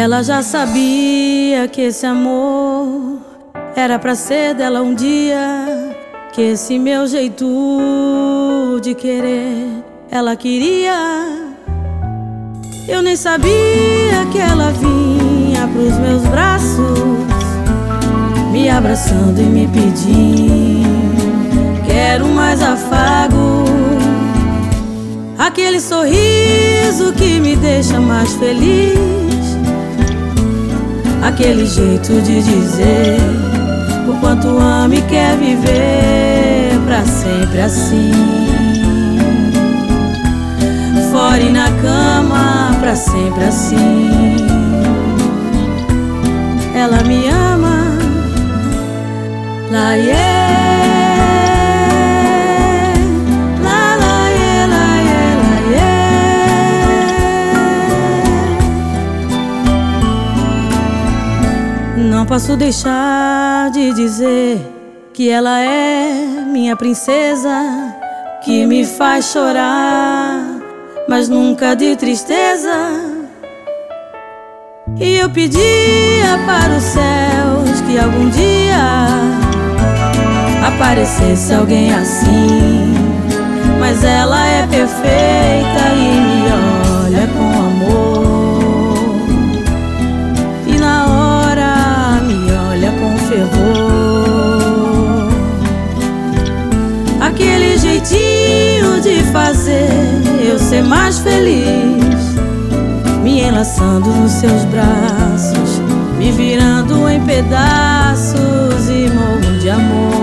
Ela já sabia que esse amor era pra ser dela um dia, que esse meu jeito de querer ela queria. Eu nem sabia que ela vinha pros meus braços, me abraçando e me pedindo: quero mais afago. Aquele sorriso que me deixa mais feliz, aquele jeito de dizer o quanto ama e quer viver pra sempre assim. Fora e na cama, pra sempre assim. Ela me ama, lá não posso deixar de dizer que ela é minha princesa, que me faz chorar, mas nunca de tristeza. E eu pedia para os céus que algum dia aparecesse alguém assim, mas ela é perfeita e me olha com amor. Aquele jeitinho de fazer eu ser mais feliz, me enlaçando nos seus braços, me virando em pedaços e morro de amor.